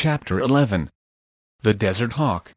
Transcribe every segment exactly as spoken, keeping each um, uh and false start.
Chapter eleven. The Desert Hawk.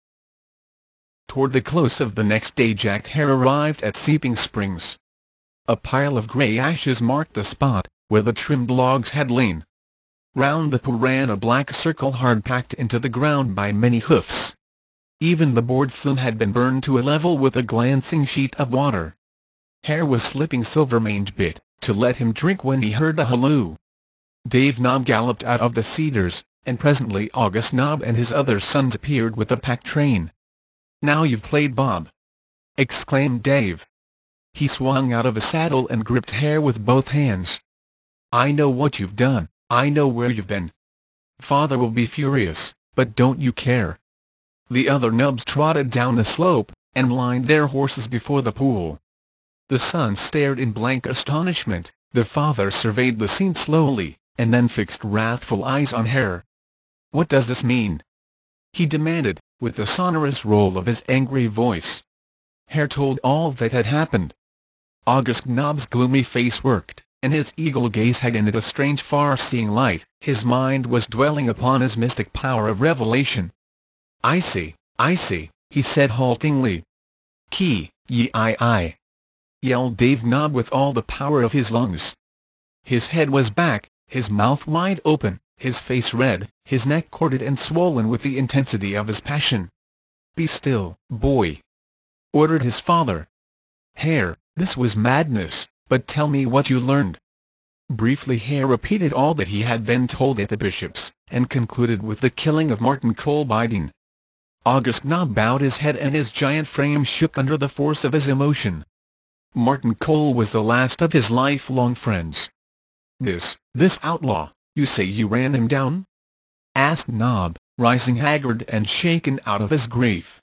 Toward the close of the next day Jack Hare arrived at Seeping Springs. A pile of grey ashes marked the spot where the trimmed logs had lain. Round the pool ran a black circle hard packed into the ground by many hoofs. Even the board flume had been burned to a level with a glancing sheet of water. Hare was slipping Silvermane's bit to let him drink when he heard a halloo. Dave Nob galloped out of the cedars, and presently August Nob and his other sons appeared with a pack train. "Now you've played Bob!" exclaimed Dave. He swung out of his saddle and gripped Hare with both hands. "I know what you've done, I know where you've been. Father will be furious, but don't you care." The other Nubs trotted down the slope, and lined their horses before the pool. The sons stared in blank astonishment. Their father surveyed the scene slowly, and then fixed wrathful eyes on Hare. "What does this mean?" he demanded, with the sonorous roll of his angry voice. Hare told all that had happened. August Nob's gloomy face worked, and his eagle gaze had in it a strange far-seeing light. His mind was dwelling upon his mystic power of revelation. "I see, I see," he said haltingly. "Ki, yi I I," yelled Dave Nob with all the power of his lungs. His head was back, his mouth wide open, his face red, his neck corded and swollen with the intensity of his passion. "Be still, boy," ordered his father. "Hare, this was madness, but tell me what you learned." Briefly Hare repeated all that he had been told at the bishop's, and concluded with the killing of Martin Cole Biding. August Nob bowed his head and his giant frame shook under the force of his emotion. Martin Cole was the last of his lifelong friends. "This, this outlaw, you say you ran him down?" asked Nob, rising haggard and shaken out of his grief.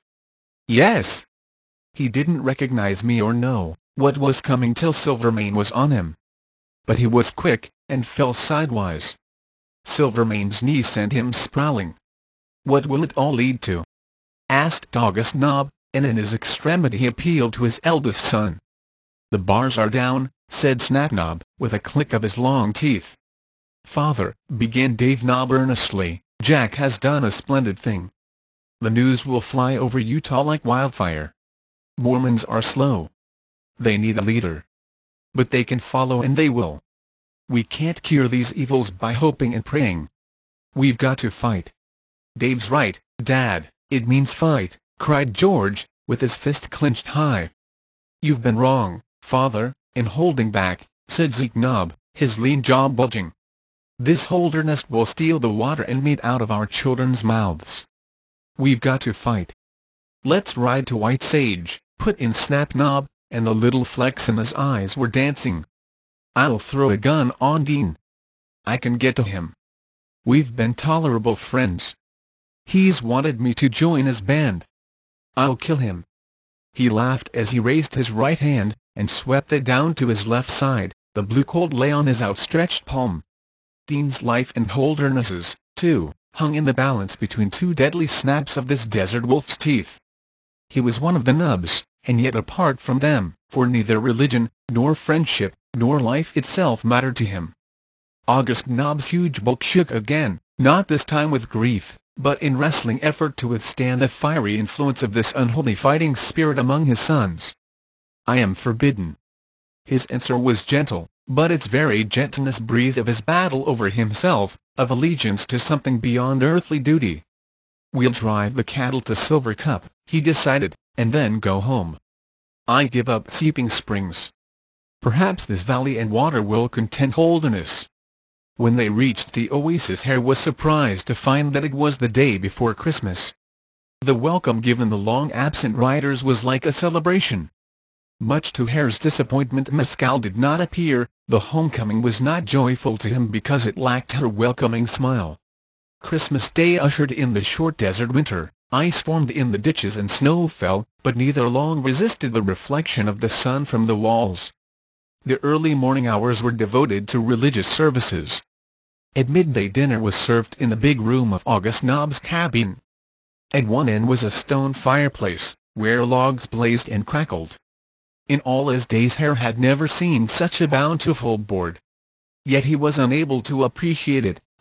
"Yes. He didn't recognize me or know what was coming till Silvermane was on him. But he was quick, and fell sidewise. Silvermane's knee sent him sprawling." "What will it all lead to?" asked August Nob, and in his extremity he appealed to his eldest son. "The bars are down," said Snapnob, with a click of his long teeth. "Father," began Dave Nob earnestly, "Jack has done a splendid thing. The news will fly over Utah like wildfire. Mormons are slow. They need a leader. But they can follow and they will. We can't cure these evils by hoping and praying. We've got to fight." "Dave's right, Dad, it means fight," cried George, with his fist clenched high. "You've been wrong, Father, in holding back," said Zeke Nob, his lean jaw bulging. "This Holderness will steal the water and meat out of our children's mouths. We've got to fight." "Let's ride to White Sage," put in Snapnob, and the little flecks in his eyes were dancing. "I'll throw a gun on Dean. I can get to him. We've been tolerable friends. He's wanted me to join his band. I'll kill him." He laughed as he raised his right hand, and swept it down to his left side. The blue colt lay on his outstretched palm. Dean's life and Holderness's, too, hung in the balance between two deadly snaps of this desert wolf's teeth. He was one of the Nubs, and yet apart from them, for neither religion, nor friendship, nor life itself mattered to him. August Nob's huge bulk shook again, not this time with grief, but in wrestling effort to withstand the fiery influence of this unholy fighting spirit among his sons. "I am forbidden." His answer was gentle, but its very gentleness breathed of his battle over himself, of allegiance to something beyond earthly duty. "We'll drive the cattle to Silver Cup," he decided, "and then go home. I give up Seeping Springs. Perhaps this valley and water will content Holderness." When they reached the oasis Hare was surprised to find that it was the day before Christmas. The welcome given the long-absent riders was like a celebration. Much to Hare's disappointment Mescal did not appear. The homecoming was not joyful to him because it lacked her welcoming smile. Christmas Day ushered in the short desert winter. Ice formed in the ditches and snow fell, but neither long resisted the reflection of the sun from the walls. The early morning hours were devoted to religious services. At midday dinner was served in the big room of August Nob's cabin. At one end was a stone fireplace, where logs blazed and crackled. In all his days Hare had never seen such a bountiful board. Yet he was unable to appreciate it,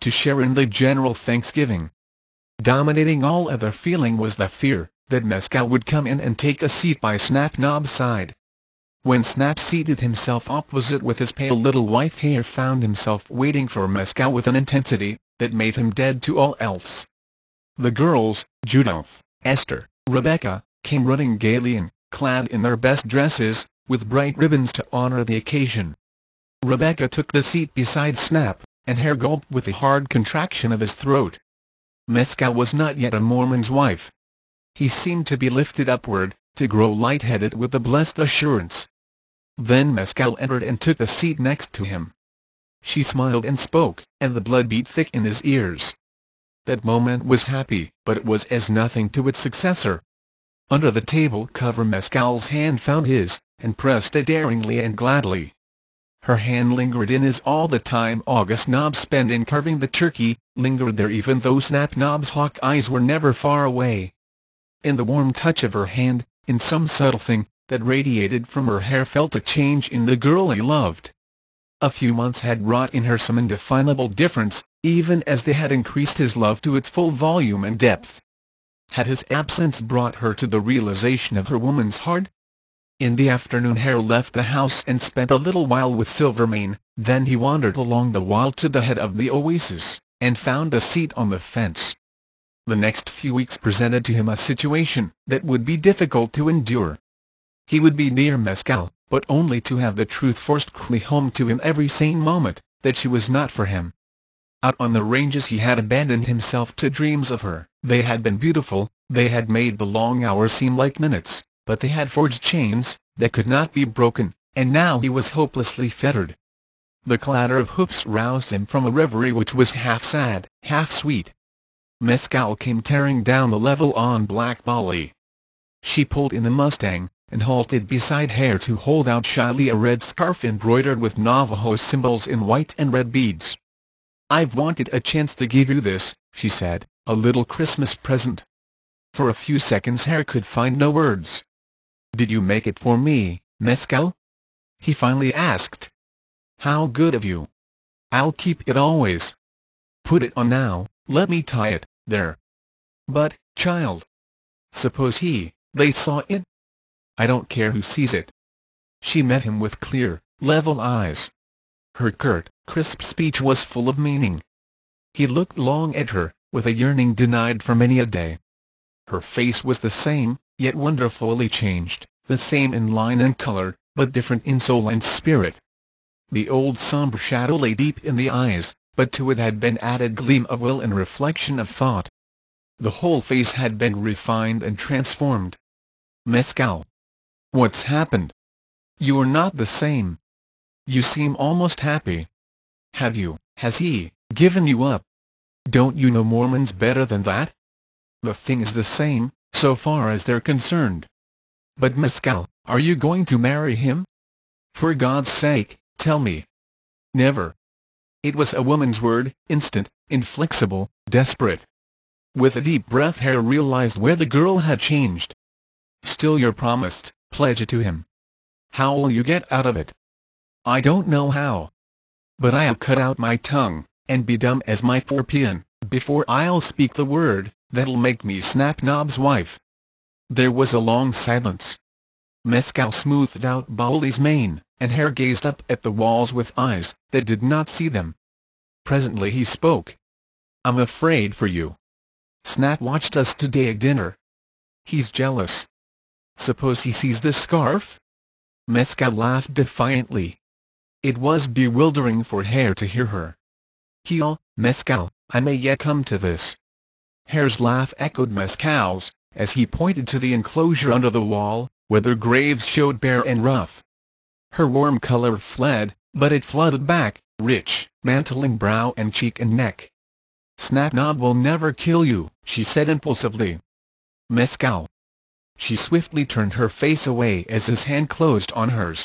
to share in the general thanksgiving. Dominating all other feeling was the fear that Mescal would come in and take a seat by Snap-nob's side. When Snap seated himself opposite with his pale little wife, Hare found himself waiting for Mescal with an intensity that made him dead to all else. The girls, Judith, Esther, Rebecca, came running gaily in, clad in their best dresses, with bright ribbons to honor the occasion. Rebecca took the seat beside Snap, and Hare gulped with a hard contraction of his throat. Mescal was not yet a Mormon's wife. He seemed to be lifted upward, to grow light-headed with the blessed assurance. Then Mescal entered and took the seat next to him. She smiled and spoke, and the blood beat thick in his ears. That moment was happy, but it was as nothing to its successor. Under the table cover Mescal's hand found his, and pressed it daringly and gladly. Her hand lingered in his all the time August Nob spent in carving the turkey, lingered there even though Snap-nob's hawk eyes were never far away. In the warm touch of her hand, in some subtle thing that radiated from her, Hare felt a change in the girl he loved. A few months had wrought in her some indefinable difference, even as they had increased his love to its full volume and depth. Had his absence brought her to the realization of her woman's heart? In the afternoon Hare left the house and spent a little while with Silvermane, then he wandered along the wall to the head of the oasis, and found a seat on the fence. The next few weeks presented to him a situation that would be difficult to endure. He would be near Mescal, but only to have the truth forced clearly home to him every sane moment, that she was not for him. Out on the ranges he had abandoned himself to dreams of her. They had been beautiful, they had made the long hours seem like minutes, but they had forged chains that could not be broken, and now he was hopelessly fettered. The clatter of hoofs roused him from a reverie which was half sad, half sweet. Mescal came tearing down the level on Black Molly. She pulled in the Mustang, and halted beside Hare to hold out shyly a red scarf embroidered with Navajo symbols in white and red beads. "I've wanted a chance to give you this," she said, "a little Christmas present." For a few seconds Hare could find no words. "Did you make it for me, Mescal?" he finally asked. "How good of you. I'll keep it always. Put it on now, let me tie it, there." "But, child, suppose he, they saw it?" "I don't care who sees it." She met him with clear, level eyes. Her curt, crisp speech was full of meaning. He looked long at her, with a yearning denied for many a day. Her face was the same, yet wonderfully changed, the same in line and color, but different in soul and spirit. The old sombre shadow lay deep in the eyes, but to it had been added gleam of will and reflection of thought. The whole face had been refined and transformed. "Mescal, what's happened? You are not the same. You seem almost happy. Have you, has he, given you up? Don't you know Mormons better than that? The thing is the same, so far as they're concerned. But Mescal, are you going to marry him? For God's sake, tell me." "Never." It was a woman's word, instant, inflexible, desperate. With a deep breath Hare realized where the girl had changed. "Still you're promised, pledge it to him. How will you get out of it?" "I don't know how. But I'll cut out my tongue, and be dumb as my forepian, before I'll speak the word that'll make me Snap-nob's wife." There was a long silence. Mescal smoothed out Bowley's mane, and Hare gazed up at the walls with eyes that did not see them. Presently he spoke. "I'm afraid for you. Snap watched us today at dinner. He's jealous. Suppose he sees the scarf?" Mescal laughed defiantly. It was bewildering for Hare to hear her. "He'll, Mescal, I may yet come to this." Hare's laugh echoed Mescal's, as he pointed to the enclosure under the wall, where their graves showed bare and rough. Her warm color fled, but it flooded back, rich, mantling brow and cheek and neck. "Snap-nob will never kill you," she said impulsively. "Mescal." She swiftly turned her face away as his hand closed on hers.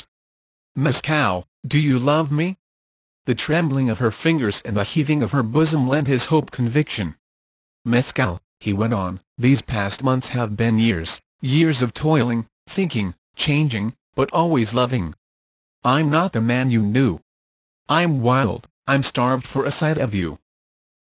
"Mescal, do you love me?" The trembling of her fingers and the heaving of her bosom lent his hope conviction. "Mescal," he went on, "these past months have been years, years of toiling, thinking, changing, but always loving. I'm not the man you knew. I'm wild, I'm starved for a sight of you.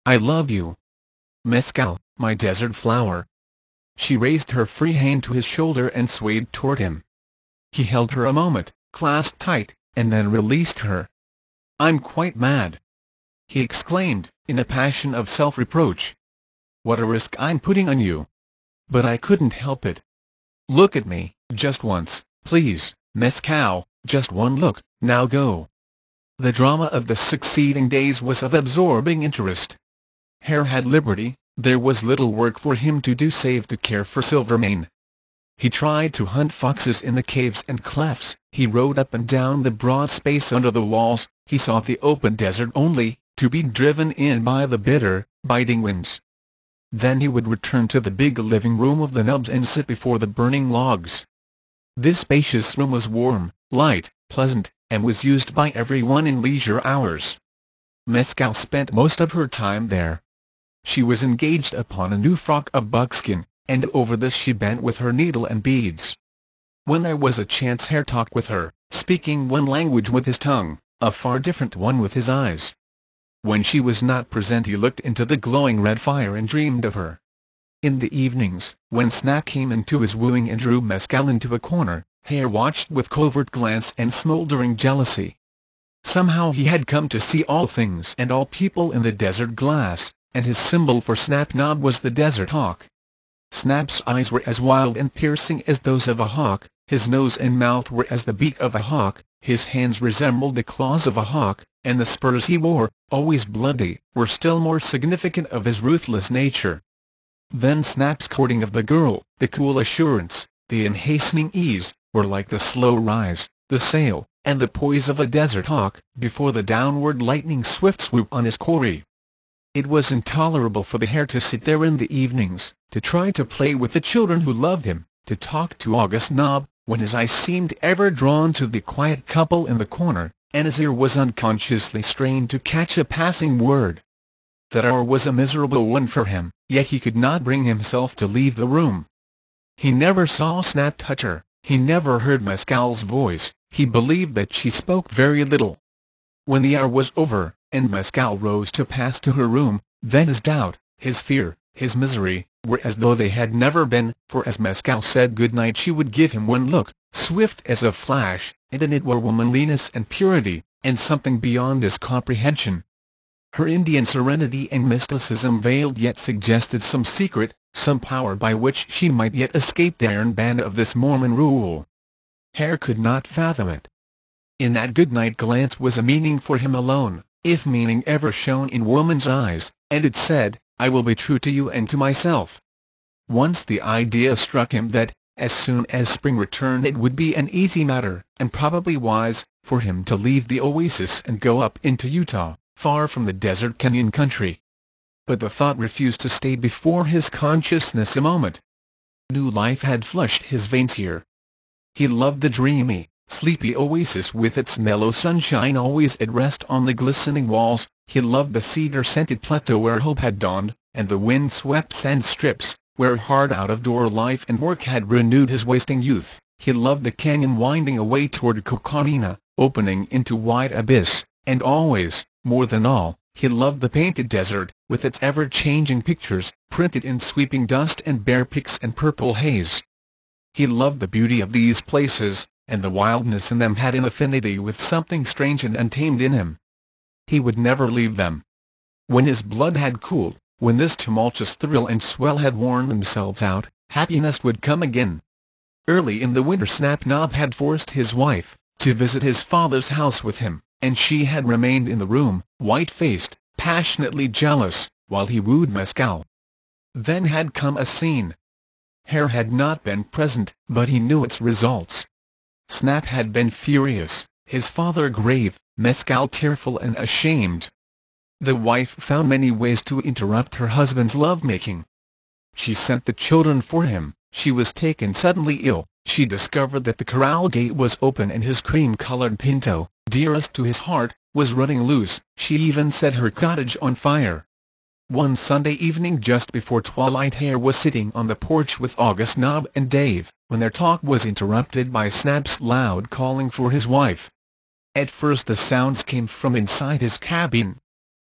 I love you. Mescal, my desert flower." She raised her free hand to his shoulder and swayed toward him. He held her a moment, clasped tight, and then released her. "I'm quite mad!" he exclaimed, in a passion of self-reproach. "What a risk I'm putting on you! But I couldn't help it. Look at me, just once, please, Mescal, just one look, now go." The drama of the succeeding days was of absorbing interest. Hare had liberty, there was little work for him to do save to care for Silvermane. He tried to hunt foxes in the caves and clefts, he rode up and down the broad space under the walls, he sought the open desert only, to be driven in by the bitter, biting winds. Then he would return to the big living room of the Nubs and sit before the burning logs. This spacious room was warm, light, pleasant, and was used by everyone in leisure hours. Mescal spent most of her time there. She was engaged upon a new frock of buckskin, and over this she bent with her needle and beads. When there was a chance Hare talked with her, speaking one language with his tongue, a far different one with his eyes. When she was not present he looked into the glowing red fire and dreamed of her. In the evenings, when Snap came into his wooing and drew Mescal into a corner, Hare watched with covert glance and smoldering jealousy. Somehow he had come to see all things and all people in the desert glass, and his symbol for Snap-Nob was the desert hawk. Snap's eyes were as wild and piercing as those of a hawk, his nose and mouth were as the beak of a hawk, his hands resembled the claws of a hawk, and the spurs he wore, always bloody, were still more significant of his ruthless nature. Then Snap's courting of the girl, the cool assurance, the unhastening ease, were like the slow rise, the sail, and the poise of a desert hawk, before the downward lightning-swift swoop on his quarry. It was intolerable for the Hare to sit there in the evenings, to try to play with the children who loved him, to talk to August Nob, when his eyes seemed ever drawn to the quiet couple in the corner, and his ear was unconsciously strained to catch a passing word. That hour was a miserable one for him, yet he could not bring himself to leave the room. He never saw Snap touch her, he never heard Mescal's voice, he believed that she spoke very little. When the hour was over, and Mescal rose to pass to her room, then his doubt, his fear, his misery, were as though they had never been, for as Mescal said good night she would give him one look, swift as a flash, and in it were womanliness and purity, and something beyond his comprehension. Her Indian serenity and mysticism veiled yet suggested some secret, some power by which she might yet escape the iron band of this Mormon rule. Hare could not fathom it. In that good-night glance was a meaning for him alone, if meaning ever shone in woman's eyes, and it said, "I will be true to you and to myself." Once the idea struck him that, as soon as spring returned it would be an easy matter, and probably wise, for him to leave the oasis and go up into Utah, far from the desert canyon country. But the thought refused to stay before his consciousness a moment. New life had flushed his veins here. He loved the dreamy, sleepy oasis with its mellow sunshine always at rest on the glistening walls, he loved the cedar-scented plateau where hope had dawned, and the wind-swept sand strips, where hard out-of-door life and work had renewed his wasting youth. He loved the canyon winding away toward Coconina, opening into wide abyss, and always, more than all, he loved the painted desert, with its ever-changing pictures, printed in sweeping dust and bare peaks and purple haze. He loved the beauty of these places, and the wildness in them had an affinity with something strange and untamed in him. He would never leave them. When his blood had cooled, when this tumultuous thrill and swell had worn themselves out, happiness would come again. Early in the winter Snap-Nob had forced his wife to visit his father's house with him, and she had remained in the room, white-faced, passionately jealous, while he wooed Mescal. Then had come a scene. Hare had not been present, but he knew its results. Snap had been furious, his father grave, Mescal tearful and ashamed. The wife found many ways to interrupt her husband's love-making. She sent the children for him, she was taken suddenly ill, she discovered that the corral gate was open and his cream-colored pinto, dearest to his heart, was running loose, she even set her cottage on fire. One Sunday evening just before twilight Hare was sitting on the porch with August Nob and Dave, when their talk was interrupted by Snap's loud calling for his wife. At first the sounds came from inside his cabin.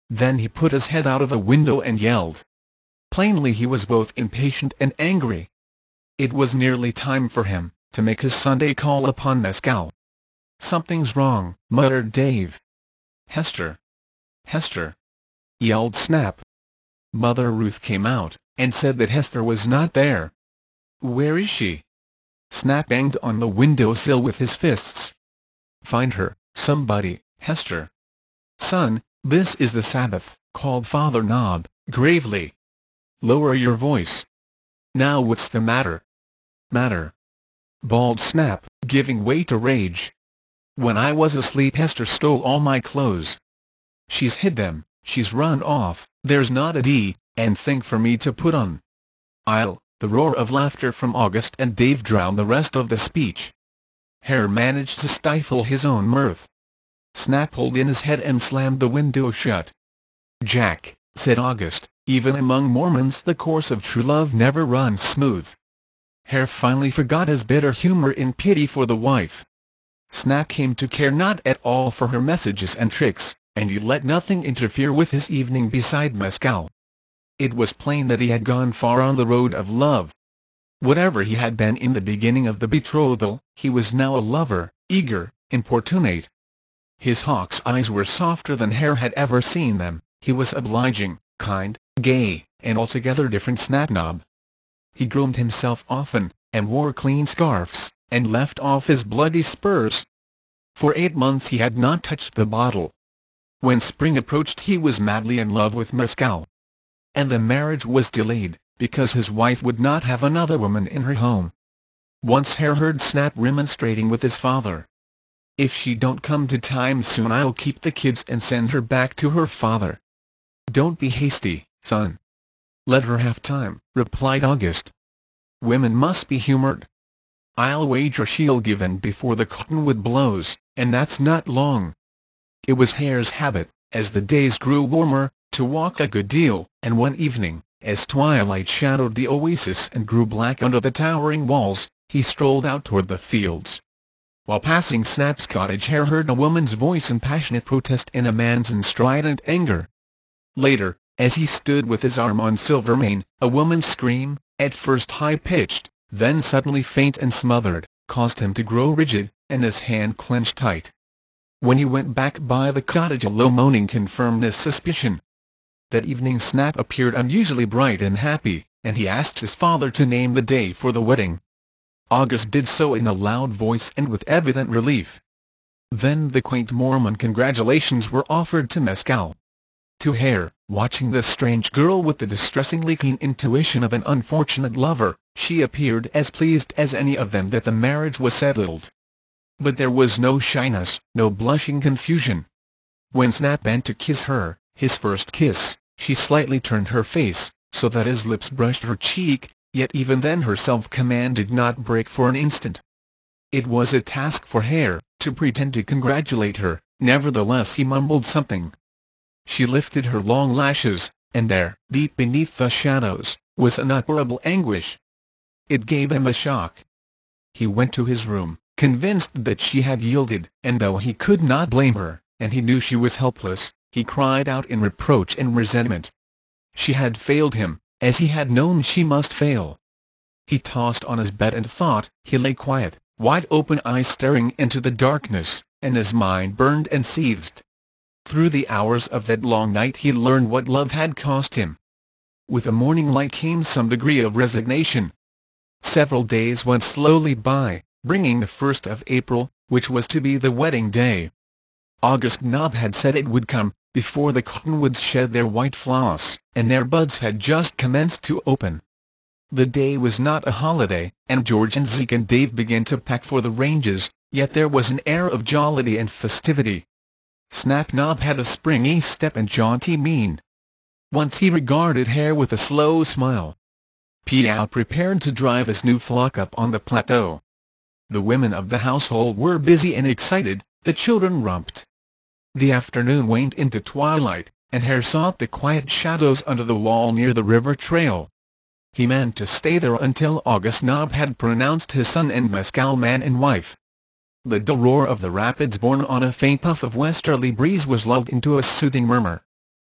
Then he put his head out of the window and yelled. Plainly he was both impatient and angry. It was nearly time for him to make his Sunday call upon Mescal. "Something's wrong," muttered Dave. "Hester! Hester!" yelled Snap. Mother Ruth came out, and said that Hester was not there. "Where is she?" Snap banged on the window-sill with his fists. "Find her, somebody, Hester." "Son, this is the Sabbath," called Father Knob, gravely. "Lower your voice." "Now what's the matter?" "Matter?" bawled Snap, giving way to rage. "When I was asleep Hester stole all my clothes. She's hid them, she's run off, there's not a d and thing for me to put on. I'll—" The roar of laughter from August and Dave drowned the rest of the speech. Hare managed to stifle his own mirth. Snap pulled in his head and slammed the window shut. "Jack," said August, "even among Mormons the course of true love never runs smooth." Hare finally forgot his bitter humor in pity for the wife. Snap came to care not at all for her messages and tricks, and he let nothing interfere with his evening beside Mescal. It was plain that he had gone far on the road of love. Whatever he had been in the beginning of the betrothal, he was now a lover, eager, importunate. His hawk's eyes were softer than Hare had ever seen them. He was obliging, kind, gay, an altogether different Snapknob. He groomed himself often, and wore clean scarfs, and left off his bloody spurs. For eight months he had not touched the bottle. When spring approached he was madly in love with Mescal. And the marriage was delayed, because his wife would not have another woman in her home. Once Hare heard Snap remonstrating with his father. "If she don't come to time soon I'll keep the kids and send her back to her father." "Don't be hasty, son. Let her have time," replied August. "Women must be humored. I'll wager she'll give in before the cottonwood blows, and that's not long." It was Hare's habit, as the days grew warmer, to walk a good deal, and one evening, as twilight shadowed the oasis and grew black under the towering walls, he strolled out toward the fields. While passing Snap's cottage Hare heard a woman's voice in passionate protest and a man's in strident anger. Later, as he stood with his arm on Silvermane, a woman's scream, at first high-pitched, then suddenly faint and smothered, caused him to grow rigid, and his hand clenched tight. When he went back by the cottage a low moaning confirmed his suspicion. That evening Snap appeared unusually bright and happy, and he asked his father to name the day for the wedding. August did so in a loud voice and with evident relief. Then the quaint Mormon congratulations were offered to Mescal. To Hare, watching the strange girl with the distressingly keen intuition of an unfortunate lover, she appeared as pleased as any of them that the marriage was settled. But there was no shyness, no blushing confusion. When Snap bent to kiss her, his first kiss, she slightly turned her face, so that his lips brushed her cheek, yet even then her self-command did not break for an instant. It was a task for Hare to pretend to congratulate her, nevertheless he mumbled something. She lifted her long lashes, and there, deep beneath the shadows, was unutterable anguish. It gave him a shock. He went to his room, convinced that she had yielded, and though he could not blame her, and he knew she was helpless, he cried out in reproach and resentment. She had failed him, as he had known she must fail. He tossed on his bed and thought. He lay quiet, wide-open eyes staring into the darkness, and his mind burned and seethed. Through the hours of that long night he learned what love had cost him. With the morning light came some degree of resignation. Several days went slowly by, bringing the first of April, which was to be the wedding day. August Knob had said it would come, before the cottonwoods shed their white floss, and their buds had just commenced to open. The day was not a holiday, and George and Zeke and Dave began to pack for the ranges, yet there was an air of jollity and festivity. Snapknob had a springy step and jaunty mien. Once he regarded Hare with a slow smile. Piao prepared to drive his new flock up on the plateau. The women of the household were busy and excited, the children romped. The afternoon waned into twilight, and Hare sought the quiet shadows under the wall near the river trail. He meant to stay there until August Knob had pronounced his son and Mescal man and wife. The dull roar of the rapids borne on a faint puff of westerly breeze was lulled into a soothing murmur.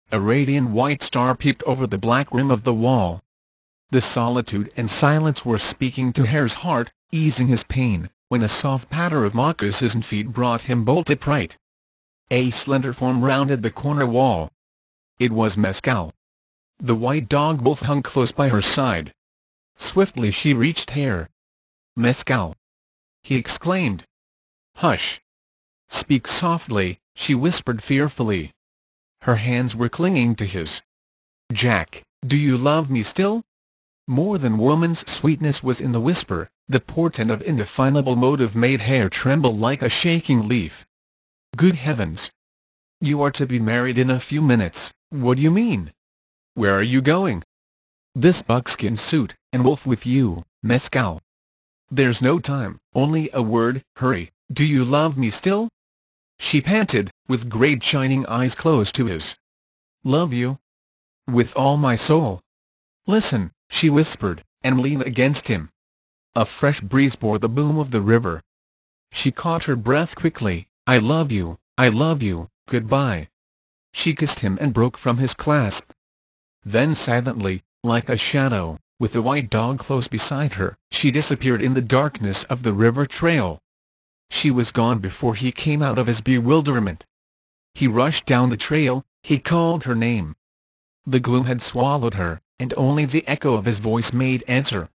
A radiant white star peeped over the black rim of the wall. The solitude and silence were speaking to Hare's heart, easing his pain, when a soft patter of moccasined feet brought him bolt upright. A slender form rounded the corner wall. It was Mescal. The white dog Wolf hung close by her side. Swiftly she reached Hare. "Mescal!" he exclaimed. "Hush! Speak softly," she whispered fearfully. Her hands were clinging to his. "Jack, do you love me still?" More than woman's sweetness was in the whisper. The portent of indefinable motive made Hare tremble like a shaking leaf. "Good heavens! You are to be married in a few minutes. What do you mean? Where are you going?" "This buckskin suit, and Wolf with you, Mescal." "There's no time, only a word. Hurry. Do you love me still?" she panted, with great shining eyes close to his. "Love you? With all my soul." "Listen," she whispered, and leaned against him. A fresh breeze bore the boom of the river. She caught her breath quickly. "I love you, I love you, goodbye." She kissed him and broke from his clasp. Then silently, like a shadow, with the white dog close beside her, she disappeared in the darkness of the river trail. She was gone before he came out of his bewilderment. He rushed down the trail, he called her name. The gloom had swallowed her, and only the echo of his voice made answer.